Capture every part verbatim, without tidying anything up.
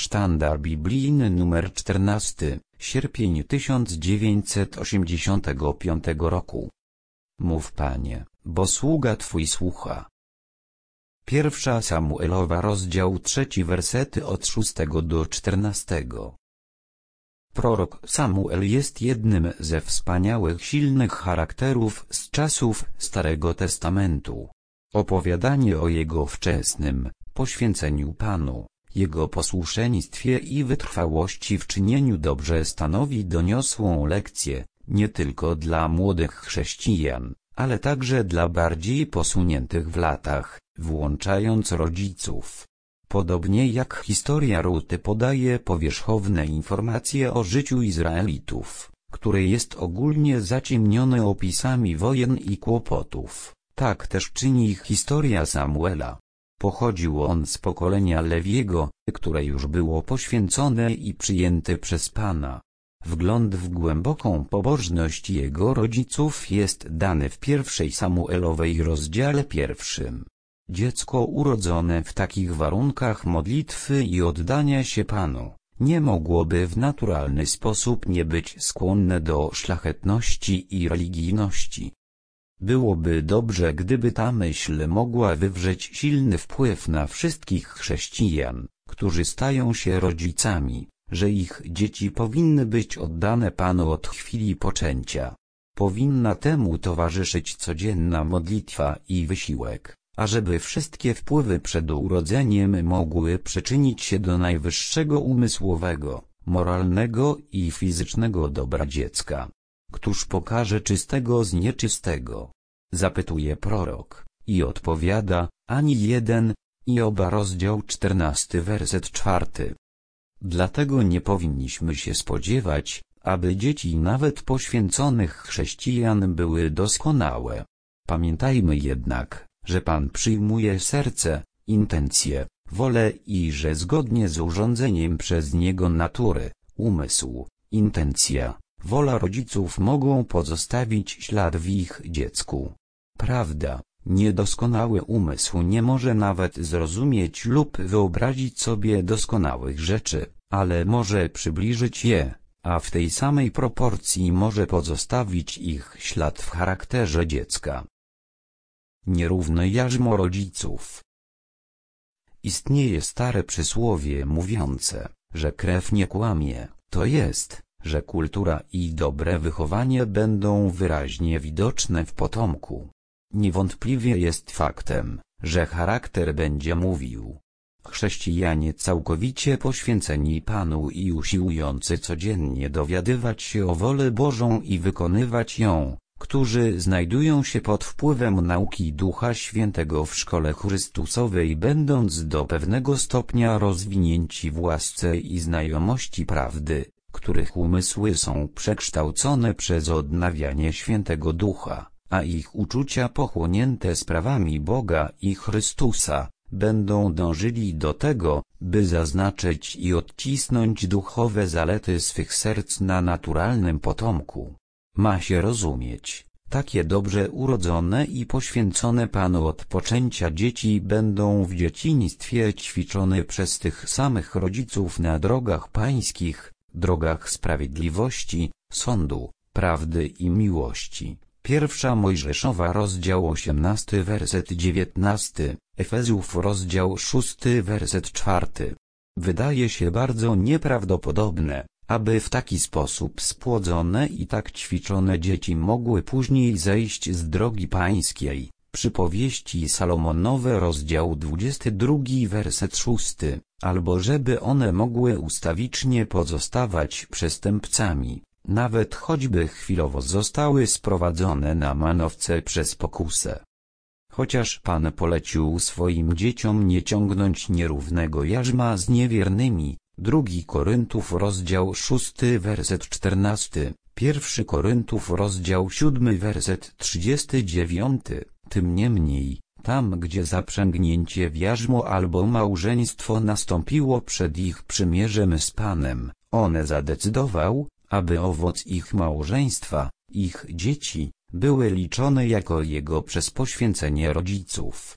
Sztandar biblijny numer czternasty, sierpień tysiąc dziewięćset osiemdziesiątego piątego roku. Mów, Panie, bo sługa Twój słucha. Pierwsza Samuelowa, rozdział trzeci, wersety od szóstego do czternastego. Prorok Samuel jest jednym ze wspaniałych, silnych charakterów z czasów Starego Testamentu. Opowiadanie o jego wczesnym poświęceniu Panu, jego posłuszeństwie i wytrwałości w czynieniu dobrze stanowi doniosłą lekcję, nie tylko dla młodych chrześcijan, ale także dla bardziej posuniętych w latach, włączając rodziców. Podobnie jak historia Ruty podaje powierzchowne informacje o życiu Izraelitów, które jest ogólnie zaciemnione opisami wojen i kłopotów, tak też czyni historia Samuela. Pochodził on z pokolenia Lewiego, które już było poświęcone i przyjęte przez Pana. Wgląd w głęboką pobożność jego rodziców jest dany w pierwszej Samuelowej rozdziale pierwszym. Dziecko urodzone w takich warunkach modlitwy i oddania się Panu, nie mogłoby w naturalny sposób nie być skłonne do szlachetności i religijności. Byłoby dobrze, gdyby ta myśl mogła wywrzeć silny wpływ na wszystkich chrześcijan, którzy stają się rodzicami, że ich dzieci powinny być oddane Panu od chwili poczęcia. Powinna temu towarzyszyć codzienna modlitwa i wysiłek, ażeby wszystkie wpływy przed urodzeniem mogły przyczynić się do najwyższego umysłowego, moralnego i fizycznego dobra dziecka. Któż pokaże czystego z nieczystego? Zapytuje prorok, i odpowiada, ani jeden, Joba rozdział czternasty, werset czwarty. Dlatego nie powinniśmy się spodziewać, aby dzieci nawet poświęconych chrześcijan były doskonałe. Pamiętajmy jednak, że Pan przyjmuje serce, intencje, wolę i że zgodnie z urządzeniem przez Niego natury, umysł, intencja, wola rodziców mogą pozostawić ślad w ich dziecku. Prawda, niedoskonały umysł nie może nawet zrozumieć lub wyobrazić sobie doskonałych rzeczy, ale może przybliżyć je, a w tej samej proporcji może pozostawić ich ślad w charakterze dziecka. Nierówne jarzmo rodziców. Istnieje stare przysłowie mówiące, że krew nie kłamie, to jest, że kultura i dobre wychowanie będą wyraźnie widoczne w potomku. Niewątpliwie jest faktem, że charakter będzie mówił. Chrześcijanie całkowicie poświęceni Panu i usiłujący codziennie dowiadywać się o wolę Bożą i wykonywać ją, którzy znajdują się pod wpływem nauki Ducha Świętego w szkole Chrystusowej, będąc do pewnego stopnia rozwinięci w łasce i znajomości prawdy, których umysły są przekształcone przez odnawianie Świętego Ducha, a ich uczucia pochłonięte sprawami Boga i Chrystusa, będą dążyli do tego, by zaznaczyć i odcisnąć duchowe zalety swych serc na naturalnym potomku. Ma się rozumieć, takie dobrze urodzone i poświęcone Panu od poczęcia dzieci będą w dzieciństwie ćwiczone przez tych samych rodziców na drogach pańskich, drogach sprawiedliwości, sądu, prawdy i miłości. Pierwsza Mojżeszowa rozdział osiemnasty, werset dziewiętnasty, Efezjów rozdział szósty, werset czwarty. Wydaje się bardzo nieprawdopodobne, aby w taki sposób spłodzone i tak ćwiczone dzieci mogły później zejść z drogi pańskiej. Przypowieści Salomonowe rozdział dwudziesty drugi, werset szósty, albo żeby one mogły ustawicznie pozostawać przestępcami, nawet choćby chwilowo zostały sprowadzone na manowce przez pokusę. Chociaż Pan polecił swoim dzieciom nie ciągnąć nierównego jarzma z niewiernymi, drugi Koryntów rozdział szósty, werset czternasty, pierwszy Koryntów rozdział siódmy, werset trzydziesty dziewiąty, tym niemniej, tam gdzie zaprzęgnięcie w jarzmo albo małżeństwo nastąpiło przed ich przymierzem z Panem, on zadecydował, aby owoc ich małżeństwa, ich dzieci, były liczone jako jego przez poświęcenie rodziców.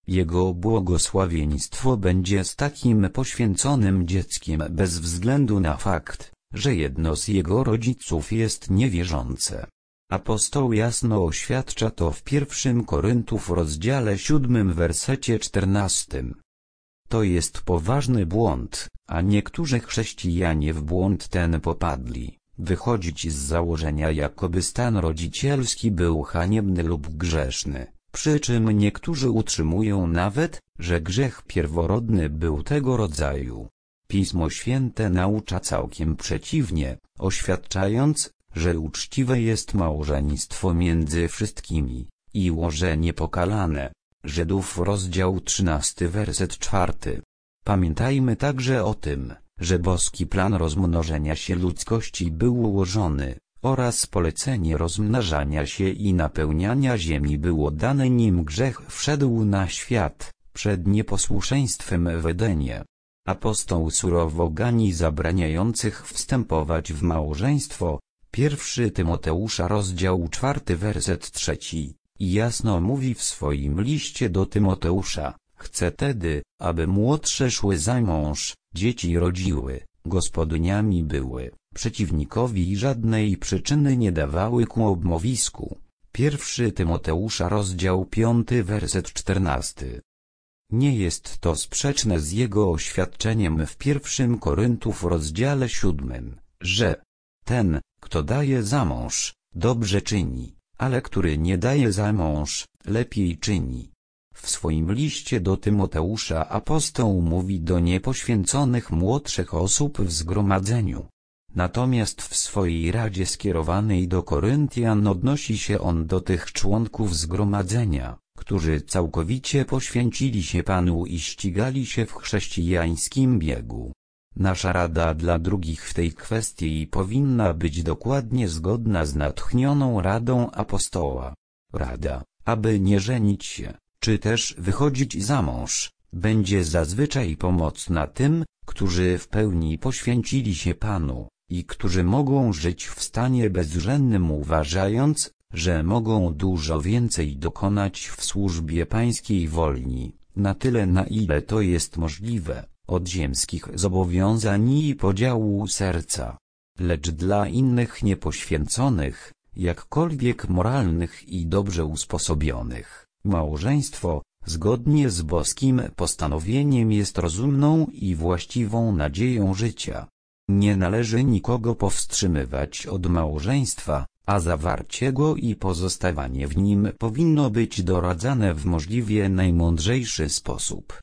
Jego błogosławieństwo będzie z takim poświęconym dzieckiem bez względu na fakt, że jedno z jego rodziców jest niewierzące. Apostoł jasno oświadcza to w pierwszym Koryntów rozdziale siódmym wersecie czternastym. To jest poważny błąd, a niektórzy chrześcijanie w błąd ten popadli, wychodzić z założenia, jakoby stan rodzicielski był haniebny lub grzeszny, przy czym niektórzy utrzymują nawet, że grzech pierworodny był tego rodzaju. Pismo Święte naucza całkiem przeciwnie, oświadczając, że uczciwe jest małżeństwo między wszystkimi, i łoże niepokalane. Żydów rozdział trzynasty werset czwarty. Pamiętajmy także o tym, że boski plan rozmnożenia się ludzkości był ułożony, oraz polecenie rozmnażania się i napełniania ziemi było dane, nim grzech wszedł na świat, przed nieposłuszeństwem w Edenie. Apostoł surowo gani zabraniających wstępować w małżeństwo. Pierwszy Tymoteusza rozdział czwarty werset trzeci. I jasno mówi w swoim liście do Tymoteusza: chcę tedy, aby młodsze szły za mąż, dzieci rodziły, gospodyniami były, przeciwnikowi żadnej przyczyny nie dawały ku obmowisku. Pierwszy Tymoteusza rozdział piąty werset czternasty. Nie jest to sprzeczne z jego oświadczeniem w pierwszym Koryntów rozdziale siódmym, że ten, kto daje za mąż, dobrze czyni, ale który nie daje za mąż, lepiej czyni. W swoim liście do Tymoteusza apostoł mówi do niepoświęconych młodszych osób w zgromadzeniu. Natomiast w swojej radzie skierowanej do Koryntian odnosi się on do tych członków zgromadzenia, którzy całkowicie poświęcili się Panu i ścigali się w chrześcijańskim biegu. Nasza rada dla drugich w tej kwestii powinna być dokładnie zgodna z natchnioną radą apostoła. Rada, aby nie żenić się, czy też wychodzić za mąż, będzie zazwyczaj pomocna tym, którzy w pełni poświęcili się Panu, i którzy mogą żyć w stanie bezżennym, uważając, że mogą dużo więcej dokonać w służbie Pańskiej wolni, na tyle na ile to jest możliwe, od ziemskich zobowiązań i podziału serca. Lecz dla innych niepoświęconych, jakkolwiek moralnych i dobrze usposobionych, małżeństwo, zgodnie z boskim postanowieniem, jest rozumną i właściwą nadzieją życia. Nie należy nikogo powstrzymywać od małżeństwa, a zawarcie go i pozostawanie w nim powinno być doradzane w możliwie najmądrzejszy sposób.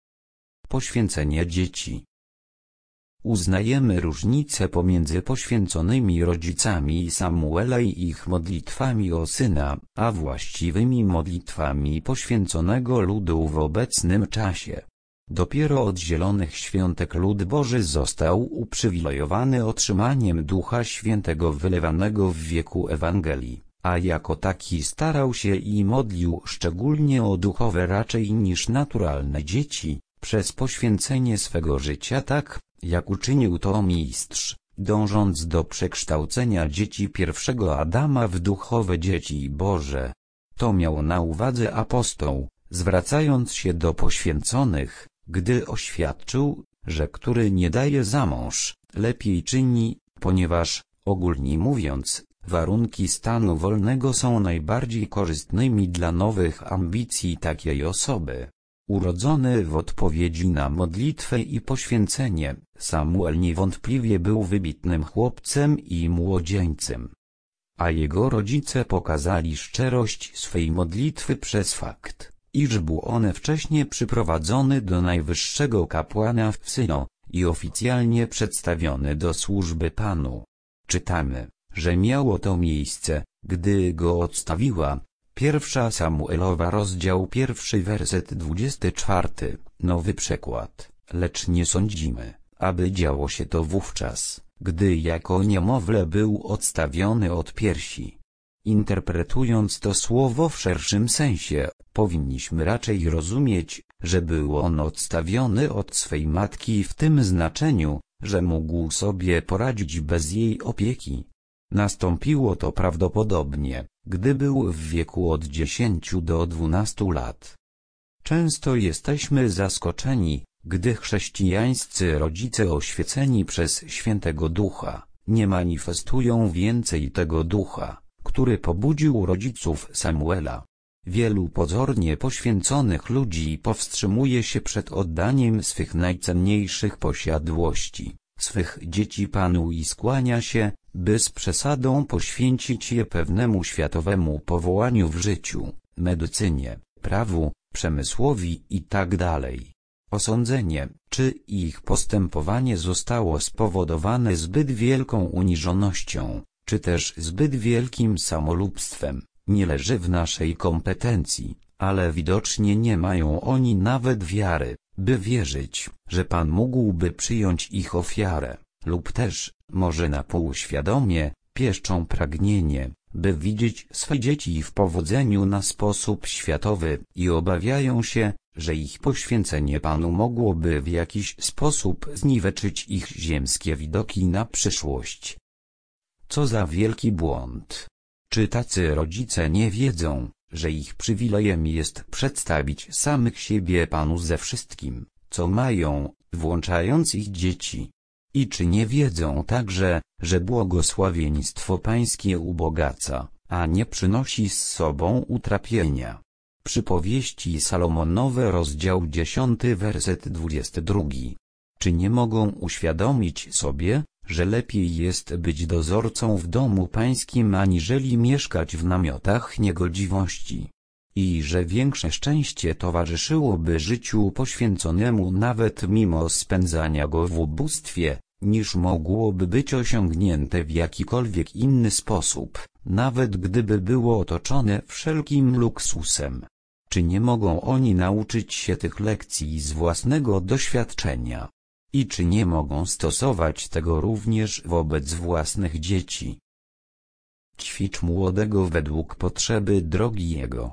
Poświęcenie dzieci. Uznajemy różnicę pomiędzy poświęconymi rodzicami Samuela i ich modlitwami o syna, a właściwymi modlitwami poświęconego ludu w obecnym czasie. Dopiero od zielonych świątek lud Boży został uprzywilejowany otrzymaniem Ducha Świętego wylewanego w wieku Ewangelii, a jako taki starał się i modlił szczególnie o duchowe raczej niż naturalne dzieci, przez poświęcenie swego życia, tak jak uczynił to mistrz, dążąc do przekształcenia dzieci pierwszego Adama w duchowe dzieci Boże. To miał na uwadze apostoł, zwracając się do poświęconych, gdy oświadczył, że który nie daje za mąż, lepiej czyni, ponieważ, ogólnie mówiąc, warunki stanu wolnego są najbardziej korzystnymi dla nowych ambicji takiej osoby. Urodzony w odpowiedzi na modlitwę i poświęcenie, Samuel niewątpliwie był wybitnym chłopcem i młodzieńcem. A jego rodzice pokazali szczerość swej modlitwy przez fakt, iż był on wcześniej przyprowadzony do najwyższego kapłana w Sylo i oficjalnie przedstawiony do służby Panu. Czytamy, że miało to miejsce, gdy go odstawiła. Pierwsza Samuelowa rozdział pierwszy werset dwudziesty czwarty, nowy przekład. Lecz nie sądzimy, aby działo się to wówczas, gdy jako niemowlę był odstawiony od piersi. Interpretując to słowo w szerszym sensie, powinniśmy raczej rozumieć, że był on odstawiony od swej matki w tym znaczeniu, że mógł sobie poradzić bez jej opieki. Nastąpiło to prawdopodobnie, gdy był w wieku od dziesięciu do dwunastu lat. Często jesteśmy zaskoczeni, gdy chrześcijańscy rodzice oświeceni przez Świętego Ducha nie manifestują więcej tego ducha, który pobudził rodziców Samuela. Wielu pozornie poświęconych ludzi powstrzymuje się przed oddaniem swych najcenniejszych posiadłości, swych dzieci Panu i skłania się, by z przesadą poświęcić je pewnemu światowemu powołaniu w życiu, medycynie, prawu, przemysłowi i tak dalej. Osądzenie, czy ich postępowanie zostało spowodowane zbyt wielką uniżonością, czy też zbyt wielkim samolubstwem, nie leży w naszej kompetencji, ale widocznie nie mają oni nawet wiary, by wierzyć, że Pan mógłby przyjąć ich ofiarę, lub też, może na pół świadomie, pieszczą pragnienie, by widzieć swe dzieci w powodzeniu na sposób światowy i obawiają się, że ich poświęcenie Panu mogłoby w jakiś sposób zniweczyć ich ziemskie widoki na przyszłość. Co za wielki błąd! Czy tacy rodzice nie wiedzą, że ich przywilejem jest przedstawić samych siebie Panu ze wszystkim, co mają, włączając ich dzieci? I czy nie wiedzą także, że błogosławieństwo Pańskie ubogaca, a nie przynosi z sobą utrapienia? Przypowieści Salomonowe, rozdział dziesiąty, werset dwudziesty drugi. Czy nie mogą uświadomić sobie, że lepiej jest być dozorcą w domu pańskim aniżeli mieszkać w namiotach niegodziwości? I że większe szczęście towarzyszyłoby życiu poświęconemu nawet mimo spędzania go w ubóstwie, niż mogłoby być osiągnięte w jakikolwiek inny sposób, nawet gdyby było otoczone wszelkim luksusem. Czy nie mogą oni nauczyć się tych lekcji z własnego doświadczenia? I czy nie mogą stosować tego również wobec własnych dzieci? Ćwicz młodego według potrzeby drogi jego.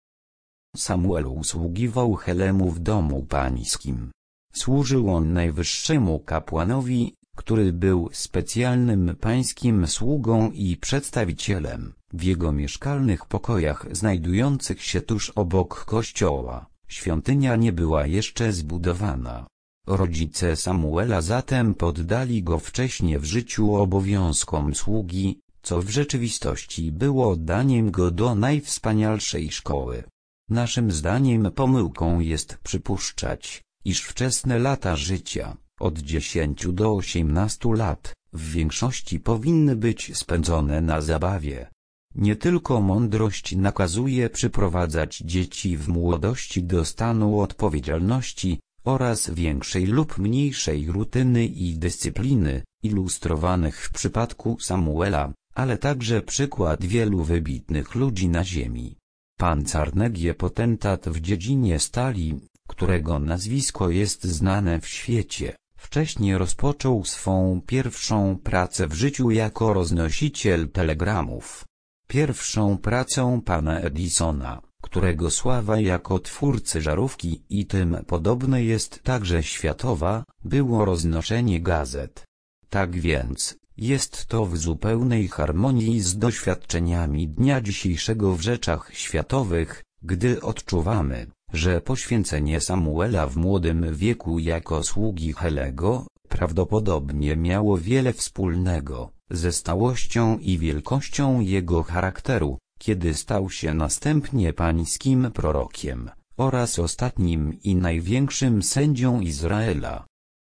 Samuel usługiwał Helemu w domu pańskim. Służył on najwyższemu kapłanowi, który był specjalnym pańskim sługą i przedstawicielem, w jego mieszkalnych pokojach znajdujących się tuż obok kościoła. Świątynia nie była jeszcze zbudowana. Rodzice Samuela zatem poddali go wcześnie w życiu obowiązkom sługi, co w rzeczywistości było oddaniem go do najwspanialszej szkoły. Naszym zdaniem pomyłką jest przypuszczać, iż wczesne lata życia, od dziesięciu do osiemnastu lat, w większości powinny być spędzone na zabawie. Nie tylko mądrość nakazuje przyprowadzać dzieci w młodości do stanu odpowiedzialności oraz większej lub mniejszej rutyny i dyscypliny, ilustrowanych w przypadku Samuela, ale także przykład wielu wybitnych ludzi na ziemi. Pan Carnegie, potentat w dziedzinie stali, którego nazwisko jest znane w świecie, wcześniej rozpoczął swą pierwszą pracę w życiu jako roznosiciel telegramów. Pierwszą pracą pana Edisona, którego sława jako twórcy żarówki i tym podobne jest także światowa, było roznoszenie gazet. Tak więc, jest to w zupełnej harmonii z doświadczeniami dnia dzisiejszego w rzeczach światowych, gdy odczuwamy, że poświęcenie Samuela w młodym wieku jako sługi Helego, prawdopodobnie miało wiele wspólnego ze stałością i wielkością jego charakteru, kiedy stał się następnie pańskim prorokiem, oraz ostatnim i największym sędzią Izraela.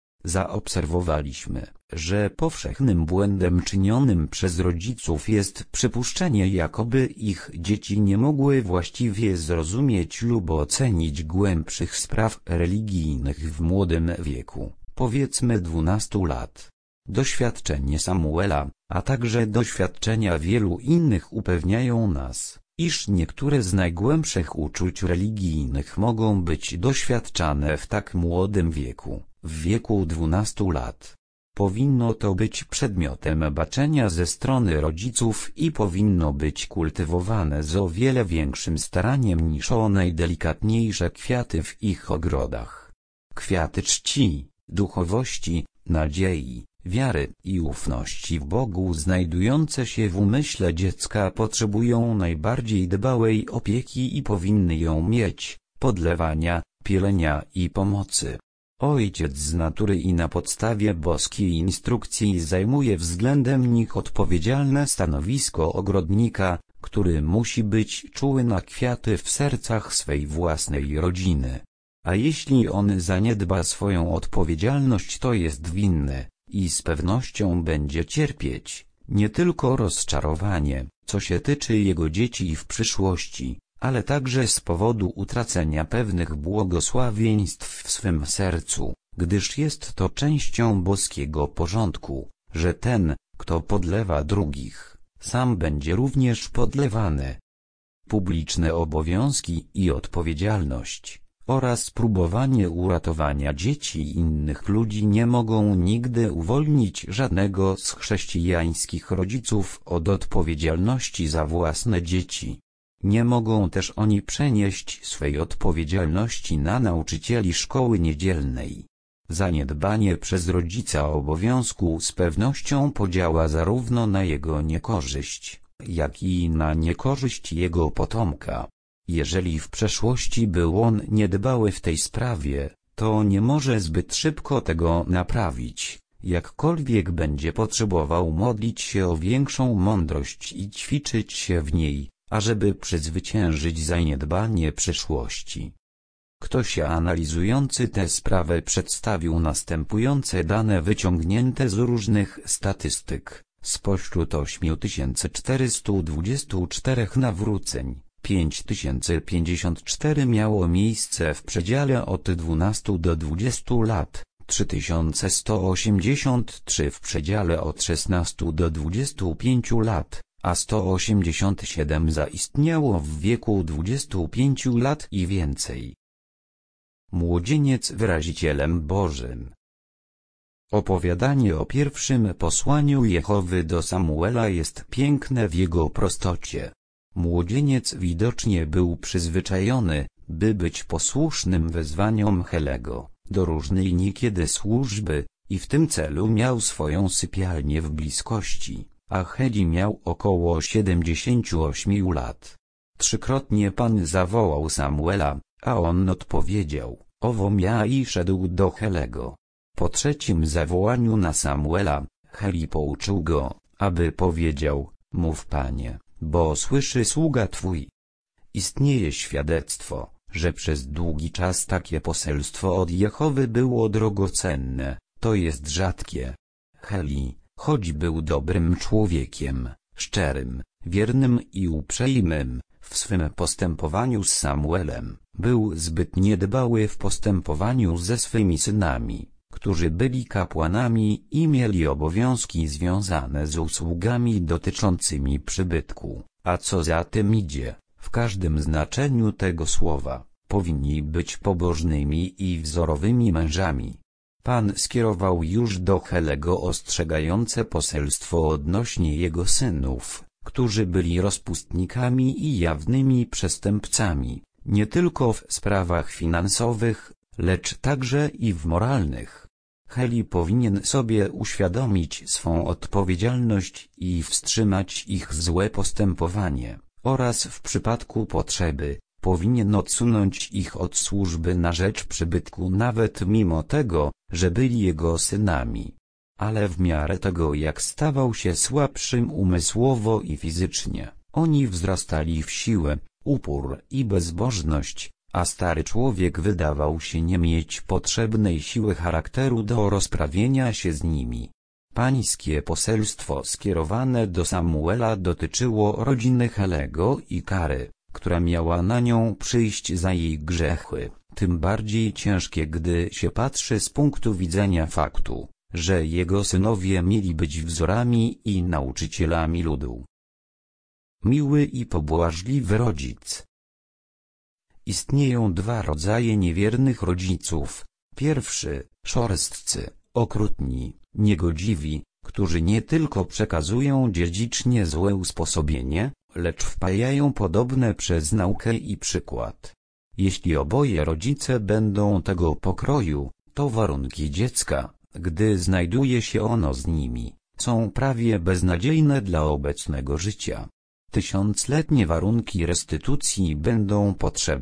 Zaobserwowaliśmy, że powszechnym błędem czynionym przez rodziców jest przypuszczenie, jakoby ich dzieci nie mogły właściwie zrozumieć lub ocenić głębszych spraw religijnych w młodym wieku, powiedzmy dwunastu lat. Doświadczenie Samuela, a także doświadczenia wielu innych upewniają nas, iż niektóre z najgłębszych uczuć religijnych mogą być doświadczane w tak młodym wieku, w wieku dwunastu lat. Powinno to być przedmiotem baczenia ze strony rodziców i powinno być kultywowane z o wiele większym staraniem niż o najdelikatniejsze kwiaty w ich ogrodach. Kwiaty czci, duchowości, nadziei, wiary i ufności w Bogu znajdujące się w umyśle dziecka potrzebują najbardziej dbałej opieki i powinny ją mieć, podlewania, pielenia i pomocy. Ojciec z natury i na podstawie boskiej instrukcji zajmuje względem nich odpowiedzialne stanowisko ogrodnika, który musi być czuły na kwiaty w sercach swej własnej rodziny. A jeśli on zaniedba swoją odpowiedzialność, to jest winny, i z pewnością będzie cierpieć, nie tylko rozczarowanie, co się tyczy jego dzieci w przyszłości, ale także z powodu utracenia pewnych błogosławieństw w swym sercu, gdyż jest to częścią boskiego porządku, że ten, kto podlewa drugich, sam będzie również podlewany. Publiczne obowiązki i odpowiedzialność oraz próbowanie uratowania dzieci i innych ludzi nie mogą nigdy uwolnić żadnego z chrześcijańskich rodziców od odpowiedzialności za własne dzieci. Nie mogą też oni przenieść swej odpowiedzialności na nauczycieli szkoły niedzielnej. Zaniedbanie przez rodzica obowiązku z pewnością podziała zarówno na jego niekorzyść, jak i na niekorzyść jego potomka. Jeżeli w przeszłości był on niedbały w tej sprawie, to nie może zbyt szybko tego naprawić, jakkolwiek będzie potrzebował modlić się o większą mądrość i ćwiczyć się w niej, ażeby przezwyciężyć zaniedbanie przeszłości. Ktoś analizujący tę sprawę przedstawił następujące dane wyciągnięte z różnych statystyk. Spośród ośmiu tysięcy czterystu dwudziestu czterech nawróceń, pięć tysięcy pięćdziesiąt cztery miało miejsce w przedziale od dwunastu do dwudziestu lat, trzy tysiące sto osiemdziesiąt trzy w przedziale od szesnastu do dwudziestu pięciu lat, a sto osiemdziesiąt siedem zaistniało w wieku dwudziestu pięciu lat i więcej. Młodzieniec wyrazicielem Bożym. Opowiadanie o pierwszym posłaniu Jehowy do Samuela jest piękne w jego prostocie. Młodzieniec widocznie był przyzwyczajony, by być posłusznym wezwaniom Helego, do różnej niekiedy służby, i w tym celu miał swoją sypialnię w bliskości, a Heli miał około siedemdziesięciu ośmiu lat. Trzykrotnie Pan zawołał Samuela, a on odpowiedział, owom ja, i szedł do Helego. Po trzecim zawołaniu na Samuela, Heli pouczył go, aby powiedział, mów Panie, bo słyszy sługa Twój. Istnieje świadectwo, że przez długi czas takie poselstwo od Jehowy było drogocenne, to jest rzadkie. Heli, choć był dobrym człowiekiem, szczerym, wiernym i uprzejmym, w swym postępowaniu z Samuelem, był zbyt niedbały w postępowaniu ze swymi synami, którzy byli kapłanami i mieli obowiązki związane z usługami dotyczącymi przybytku, a co za tym idzie, w każdym znaczeniu tego słowa, powinni być pobożnymi i wzorowymi mężami. Pan skierował już do Helego ostrzegające poselstwo odnośnie jego synów, którzy byli rozpustnikami i jawnymi przestępcami, nie tylko w sprawach finansowych, lecz także i w moralnych. Heli powinien sobie uświadomić swą odpowiedzialność i wstrzymać ich złe postępowanie, oraz w przypadku potrzeby, powinien odsunąć ich od służby na rzecz przybytku nawet mimo tego, że byli jego synami. Ale w miarę tego, jak stawał się słabszym umysłowo i fizycznie, oni wzrastali w siłę, upór i bezbożność, a stary człowiek wydawał się nie mieć potrzebnej siły charakteru do rozprawienia się z nimi. Pańskie poselstwo skierowane do Samuela dotyczyło rodziny Helego i kary, która miała na nią przyjść za jej grzechy, tym bardziej ciężkie, gdy się patrzy z punktu widzenia faktu, że jego synowie mieli być wzorami i nauczycielami ludu. Miły i pobłażliwy rodzic. Istnieją dwa rodzaje niewiernych rodziców. Pierwszy, szorstcy, okrutni, niegodziwi, którzy nie tylko przekazują dziedzicznie złe usposobienie, lecz wpajają podobne przez naukę i przykład. Jeśli oboje rodzice będą tego pokroju, to warunki dziecka, gdy znajduje się ono z nimi, są prawie beznadziejne dla obecnego życia. Tysiącletnie warunki restytucji będą potrzebne,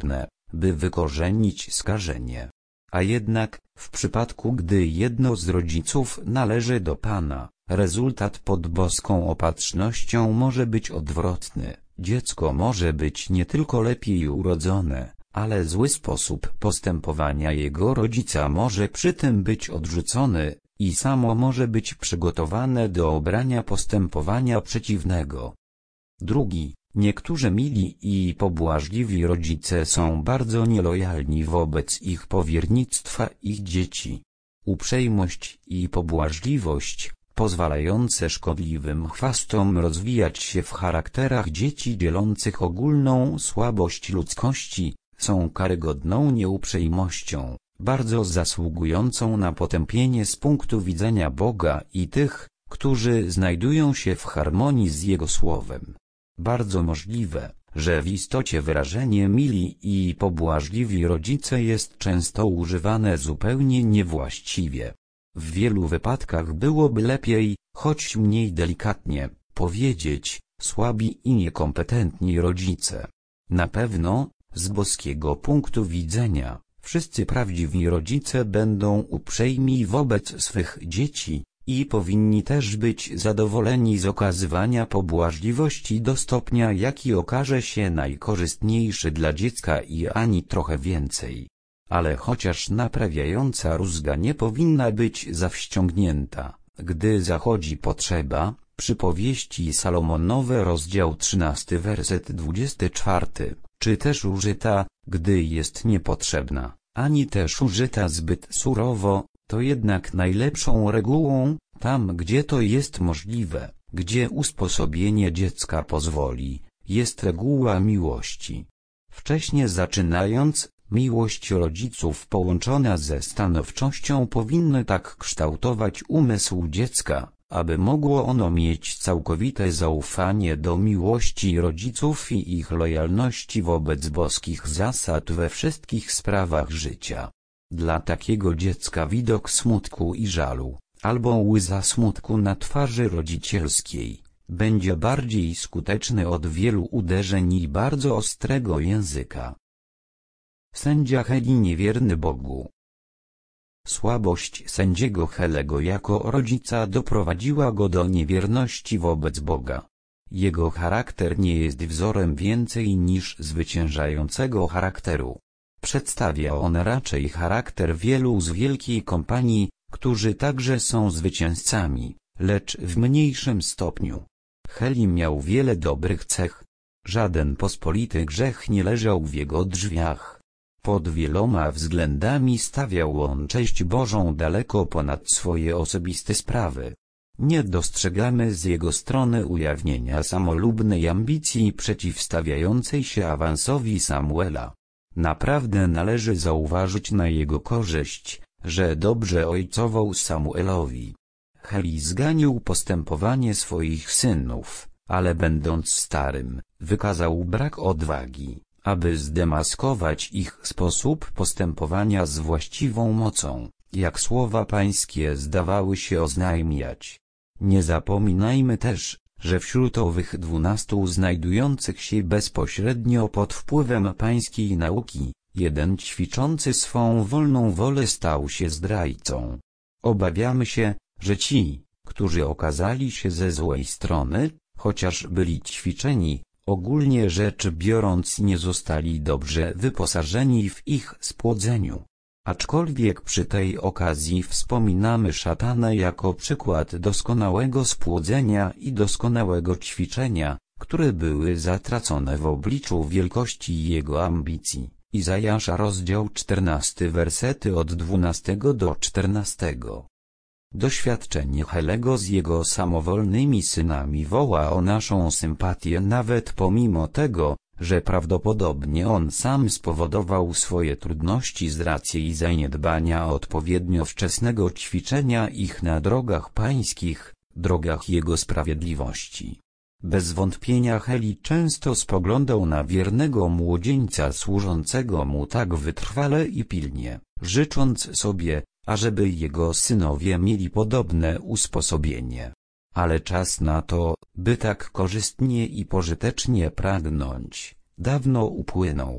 by wykorzenić skażenie. A jednak, w przypadku gdy jedno z rodziców należy do Pana, rezultat pod boską opatrznością może być odwrotny. Dziecko może być nie tylko lepiej urodzone, ale zły sposób postępowania jego rodzica może przy tym być odrzucony, i samo może być przygotowane do obrania postępowania przeciwnego. Drugi, niektórzy mili i pobłażliwi rodzice są bardzo nielojalni wobec ich powiernictwa ich dzieci. Uprzejmość i pobłażliwość, pozwalające szkodliwym chwastom rozwijać się w charakterach dzieci dzielących ogólną słabość ludzkości, są karygodną nieuprzejmością, bardzo zasługującą na potępienie z punktu widzenia Boga i tych, którzy znajdują się w harmonii z Jego Słowem. Bardzo możliwe, że w istocie wyrażenie mili i pobłażliwi rodzice jest często używane zupełnie niewłaściwie. W wielu wypadkach byłoby lepiej, choć mniej delikatnie, powiedzieć słabi i niekompetentni rodzice. Na pewno, z boskiego punktu widzenia, wszyscy prawdziwi rodzice będą uprzejmi wobec swych dzieci i powinni też być zadowoleni z okazywania pobłażliwości do stopnia, jaki okaże się najkorzystniejszy dla dziecka i ani trochę więcej. Ale chociaż naprawiająca rózga nie powinna być zawściągnięta, gdy zachodzi potrzeba, przypowieści Salomonowe rozdział trzynasty werset dwudziesty czwarty, czy też użyta, gdy jest niepotrzebna, ani też użyta zbyt surowo, to jednak najlepszą regułą, tam gdzie to jest możliwe, gdzie usposobienie dziecka pozwoli, jest reguła miłości. Wcześnie zaczynając, miłość rodziców połączona ze stanowczością powinny tak kształtować umysł dziecka, aby mogło ono mieć całkowite zaufanie do miłości rodziców i ich lojalności wobec boskich zasad we wszystkich sprawach życia. Dla takiego dziecka widok smutku i żalu, albo łza smutku na twarzy rodzicielskiej, będzie bardziej skuteczny od wielu uderzeń i bardzo ostrego języka. Sędzia Heli niewierny Bogu. Słabość sędziego Helego jako rodzica doprowadziła go do niewierności wobec Boga. Jego charakter nie jest wzorem więcej niż zwyciężającego charakteru. Przedstawia on raczej charakter wielu z wielkiej kompanii, którzy także są zwycięzcami, lecz w mniejszym stopniu. Heli miał wiele dobrych cech. Żaden pospolity grzech nie leżał w jego drzwiach. Pod wieloma względami stawiał on cześć Bożą daleko ponad swoje osobiste sprawy. Nie dostrzegamy z jego strony ujawnienia samolubnej ambicji przeciwstawiającej się awansowi Samuela. Naprawdę należy zauważyć na jego korzyść, że dobrze ojcował Samuelowi. Heli zganił postępowanie swoich synów, ale będąc starym, wykazał brak odwagi, aby zdemaskować ich sposób postępowania z właściwą mocą, jak słowa pańskie zdawały się oznajmiać. Nie zapominajmy też, że wśród owych dwunastu znajdujących się bezpośrednio pod wpływem pańskiej nauki, jeden ćwiczący swą wolną wolę stał się zdrajcą. Obawiamy się, że ci, którzy okazali się ze złej strony, chociaż byli ćwiczeni, ogólnie rzecz biorąc nie zostali dobrze wyposażeni w ich spłodzeniu. Aczkolwiek przy tej okazji wspominamy szatana jako przykład doskonałego spłodzenia i doskonałego ćwiczenia, które były zatracone w obliczu wielkości jego ambicji. Izajasza rozdział czternasty wersety od dwunastego do czternastego. Doświadczenie Helego z jego samowolnymi synami woła o naszą sympatię nawet pomimo tego, że prawdopodobnie on sam spowodował swoje trudności z racji zaniedbania odpowiednio wczesnego ćwiczenia ich na drogach pańskich, drogach jego sprawiedliwości. Bez wątpienia Heli często spoglądał na wiernego młodzieńca służącego mu tak wytrwale i pilnie, życząc sobie, ażeby jego synowie mieli podobne usposobienie. Ale czas na to, by tak korzystnie i pożytecznie pragnąć, dawno upłynął.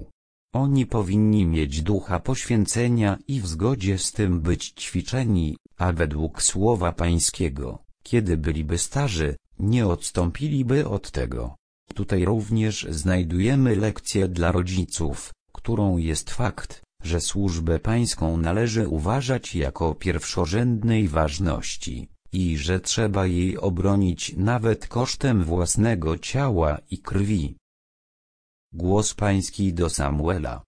Oni powinni mieć ducha poświęcenia i w zgodzie z tym być ćwiczeni, a według słowa Pańskiego, kiedy byliby starzy, nie odstąpiliby od tego. Tutaj również znajdujemy lekcję dla rodziców, którą jest fakt, że służbę pańską należy uważać jako pierwszorzędnej ważności, i że trzeba jej obronić nawet kosztem własnego ciała i krwi. Głos pański do Samuela.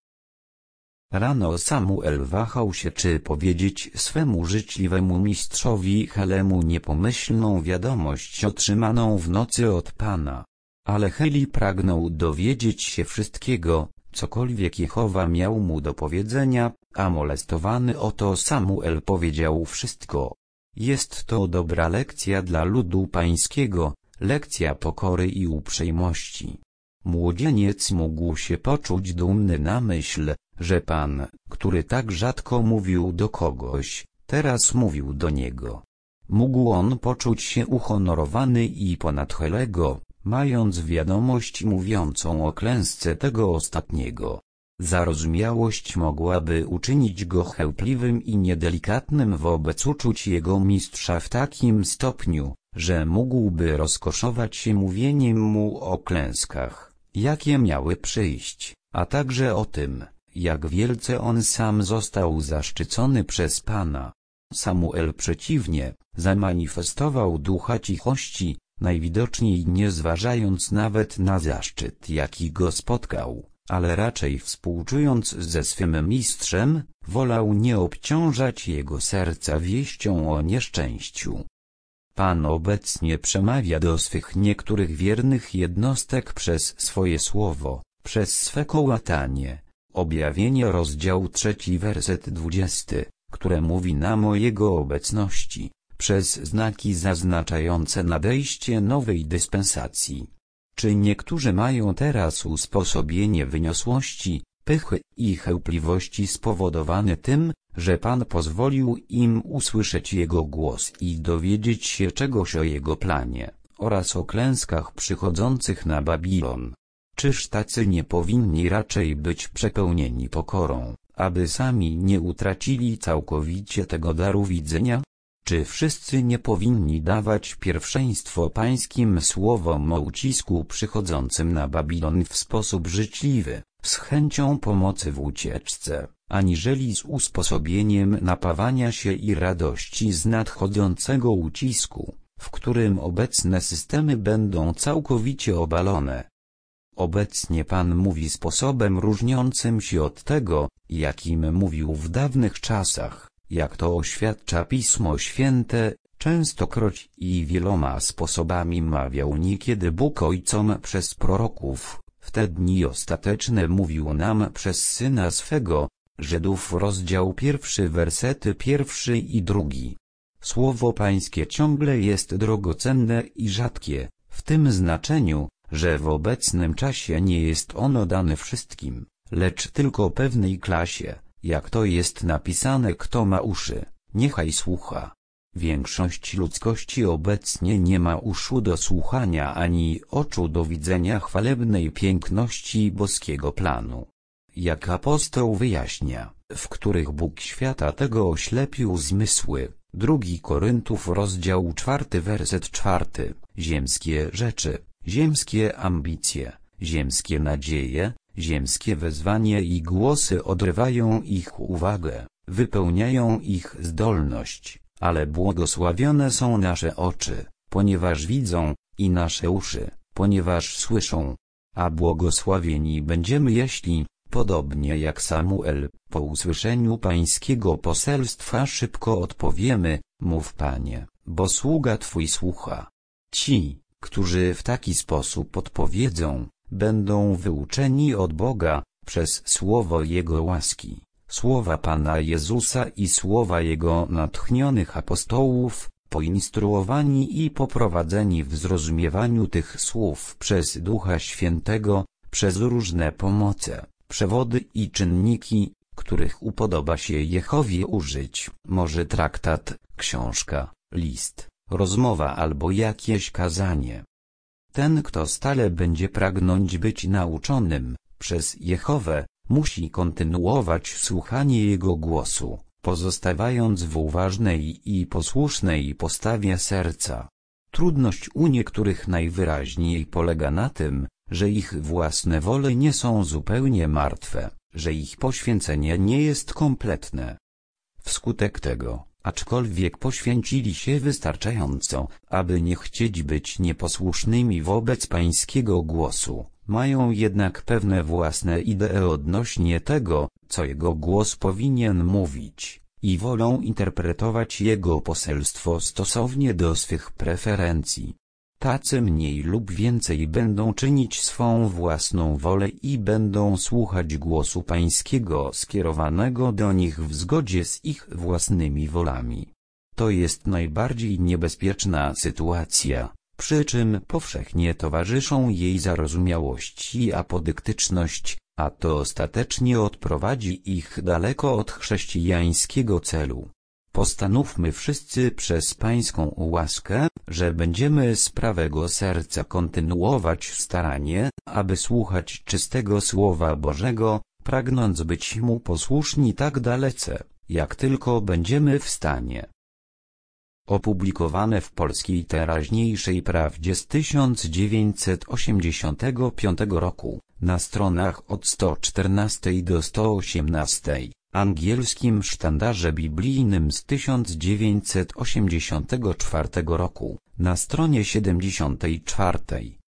Rano Samuel wahał się, czy powiedzieć swemu życzliwemu mistrzowi Helemu niepomyślną wiadomość otrzymaną w nocy od Pana. Ale Heli pragnął dowiedzieć się wszystkiego, cokolwiek Jehowa miał mu do powiedzenia, a molestowany o to Samuel powiedział wszystko. Jest to dobra lekcja dla ludu pańskiego, lekcja pokory i uprzejmości. Młodzieniec mógł się poczuć dumny na myśl, że Pan, który tak rzadko mówił do kogoś, teraz mówił do niego. Mógł on poczuć się uhonorowany i ponad Helego, mając wiadomość mówiącą o klęsce tego ostatniego. Zarozumiałość mogłaby uczynić go chełpliwym i niedelikatnym wobec uczuć jego mistrza w takim stopniu, że mógłby rozkoszować się mówieniem mu o klęskach, jakie miały przyjść, a także o tym, jak wielce on sam został zaszczycony przez Pana. Samuel przeciwnie, zamanifestował ducha cichości, najwidoczniej nie zważając nawet na zaszczyt, jaki go spotkał, ale raczej współczując ze swym mistrzem, wolał nie obciążać jego serca wieścią o nieszczęściu. Pan obecnie przemawia do swych niektórych wiernych jednostek przez swoje słowo, przez swe kołatanie. Objawienie rozdział trzeci werset dwudziesty, które mówi nam o Jego obecności, przez znaki zaznaczające nadejście nowej dyspensacji. Czy niektórzy mają teraz usposobienie wyniosłości, pychy i chełpliwości spowodowane tym, że Pan pozwolił im usłyszeć Jego głos i dowiedzieć się czegoś o Jego planie, oraz o klęskach przychodzących na Babilon? Czyż tacy nie powinni raczej być przepełnieni pokorą, aby sami nie utracili całkowicie tego daru widzenia? Czy wszyscy nie powinni dawać pierwszeństwo pańskim słowom o ucisku przychodzącym na Babilon w sposób życzliwy, z chęcią pomocy w ucieczce, aniżeli z usposobieniem napawania się i radości z nadchodzącego ucisku, w którym obecne systemy będą całkowicie obalone? Obecnie Pan mówi sposobem różniącym się od tego, jakim mówił w dawnych czasach, jak to oświadcza Pismo Święte, częstokroć i wieloma sposobami mawiał niekiedy Bóg ojcom przez proroków, w te dni ostateczne mówił nam przez Syna swego. Żydów rozdział pierwszy wersety pierwszy i drugi. Słowo Pańskie ciągle jest drogocenne i rzadkie, w tym znaczeniu, że w obecnym czasie nie jest ono dane wszystkim, lecz tylko pewnej klasie, jak to jest napisane: kto ma uszy, niechaj słucha. Większość ludzkości obecnie nie ma uszu do słuchania ani oczu do widzenia chwalebnej piękności boskiego planu. Jak apostoł wyjaśnia, w których Bóg świata tego oślepił zmysły, drugi Koryntów rozdział czwarty werset czwarty, ziemskie rzeczy, ziemskie ambicje, ziemskie nadzieje, ziemskie wezwanie i głosy odrywają ich uwagę, wypełniają ich zdolność, ale błogosławione są nasze oczy, ponieważ widzą, i nasze uszy, ponieważ słyszą. A błogosławieni będziemy, jeśli, podobnie jak Samuel, po usłyszeniu pańskiego poselstwa szybko odpowiemy: mów, Panie, bo sługa Twój słucha. Ci, którzy w taki sposób odpowiedzą, będą wyuczeni od Boga, przez słowo Jego łaski, słowa Pana Jezusa i słowa Jego natchnionych apostołów, poinstruowani i poprowadzeni w zrozumiewaniu tych słów przez Ducha Świętego, przez różne pomoce, przewody i czynniki, których upodoba się Jehowie użyć, może traktat, książka, list, rozmowa albo jakieś kazanie. Ten, kto stale będzie pragnąć być nauczonym przez Jehowę, musi kontynuować słuchanie Jego głosu, pozostawając w uważnej i posłusznej postawie serca. Trudność u niektórych najwyraźniej polega na tym, że ich własne wole nie są zupełnie martwe, że ich poświęcenie nie jest kompletne. Wskutek tego, aczkolwiek poświęcili się wystarczająco, aby nie chcieć być nieposłusznymi wobec Pańskiego głosu, mają jednak pewne własne idee odnośnie tego, co Jego głos powinien mówić, i wolą interpretować Jego poselstwo stosownie do swych preferencji. Tacy mniej lub więcej będą czynić swą własną wolę i będą słuchać głosu Pańskiego skierowanego do nich w zgodzie z ich własnymi wolami. To jest najbardziej niebezpieczna sytuacja, przy czym powszechnie towarzyszą jej zarozumiałość i apodyktyczność, a to ostatecznie odprowadzi ich daleko od chrześcijańskiego celu. Postanówmy wszyscy przez Pańską łaskę, że będziemy z prawego serca kontynuować staranie, aby słuchać czystego Słowa Bożego, pragnąc być Mu posłuszni tak dalece, jak tylko będziemy w stanie. Opublikowane w Polskiej Teraźniejszej Prawdzie z tysiąc dziewięćset osiemdziesiątego piątego roku, na stronach od sto czternastej do sto osiemnastej. Angielskim Sztandarze Biblijnym z tysiąc dziewięćset osiemdziesiątego czwartego roku, na stronie siedemdziesiątej czwartej.